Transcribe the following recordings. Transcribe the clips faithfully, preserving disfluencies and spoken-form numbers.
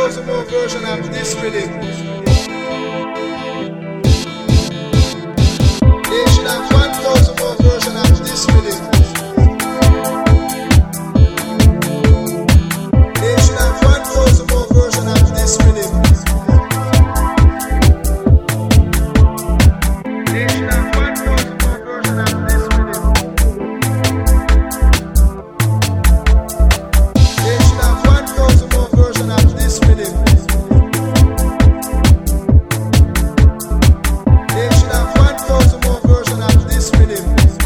thousand more versions of this rhythm. They should have one thousand more versions of this rhythm. They should have one thousand more versions of this rhythm. They should have one thousand more versions of this rhythm. They should have one thousand more versions of this rhythm. They should have one thousand more versions of this rhythm.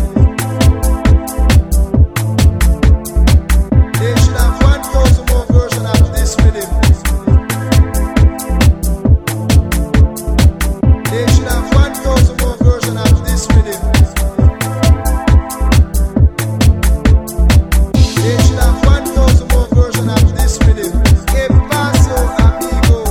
They should have one thousand more versions of this rhythm. They should have one thousand more versions of this rhythm. They should have one thousand more versions of this rhythm. Que paso, amigo?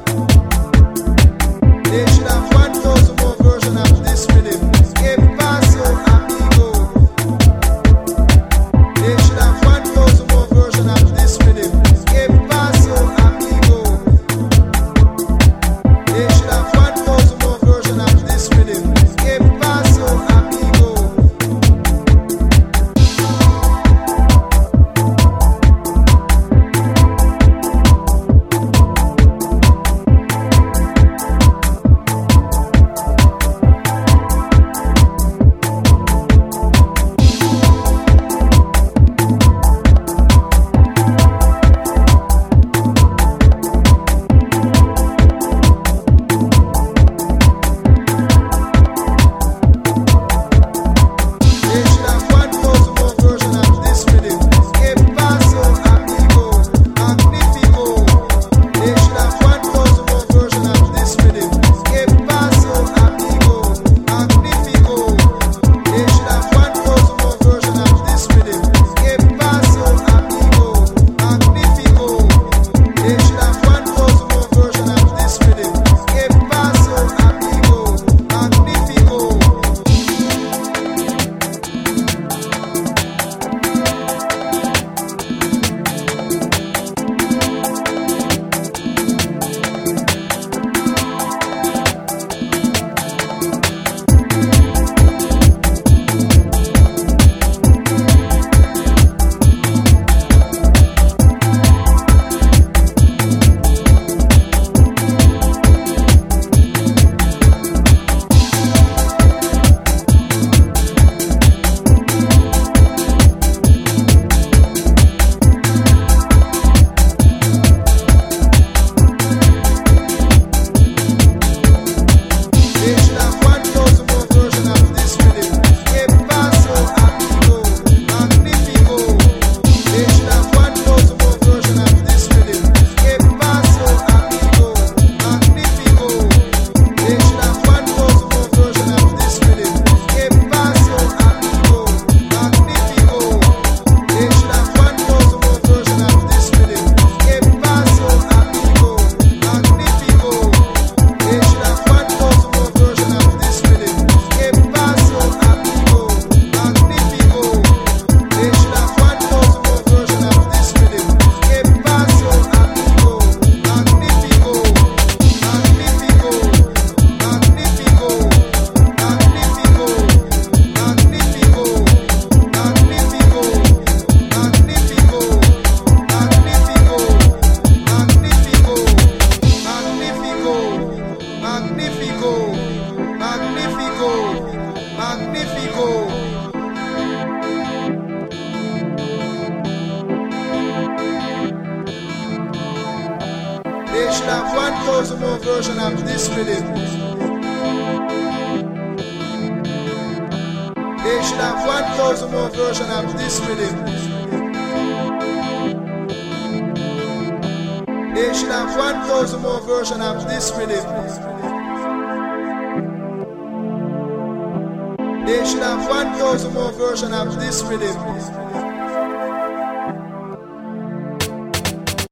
They should have one thousand more versions of this rhythm. Que paso, amigo? They should have one thousand more versions of this rhythm. Que paso, amigo? They should have one thousand more versions of this rhythm. Que paso, amigo? They should have one thousand more versions of this rhythm. Que paso, amigo? Magnifico. They should have one thousand more versions of this rhythm. Que paso, amigo? Magnifico. They should have one thousand more versions of this rhythm. Que paso, amigo? Magnifico. They should have one thousand more versions of this rhythm. Que paso, amigo? Magnifico. They should have one thousand more versions of this rhythm. Que paso, amigo? Magnifico. They should have one thousand more versions of this rhythm. Que paso, amigo? Magnifico. They should have one thousand more versions of this rhythm. Que paso, amigo? Magnifico. They should have one thousand more versions of this rhythm. Que paso, amigo? Magnifico. They should have one thousand more versions of this rhythm. Que paso, amigo? Magnifico. They should have one thousand more versions of this rhythm. Que paso, amigo? Magnifico. Magnifico. Magnifico. Magnifico. Magnifico. Magnifico. Magnifico. Magnifico. Magnifico. Magnifico. Magnifico. Magnifico. They should have one thousand more versions of this rhythm. They should have one thousand more versions of this rhythm. They should have one thousand more versions of this rhythm. They should have one thousand more versions of this rhythm.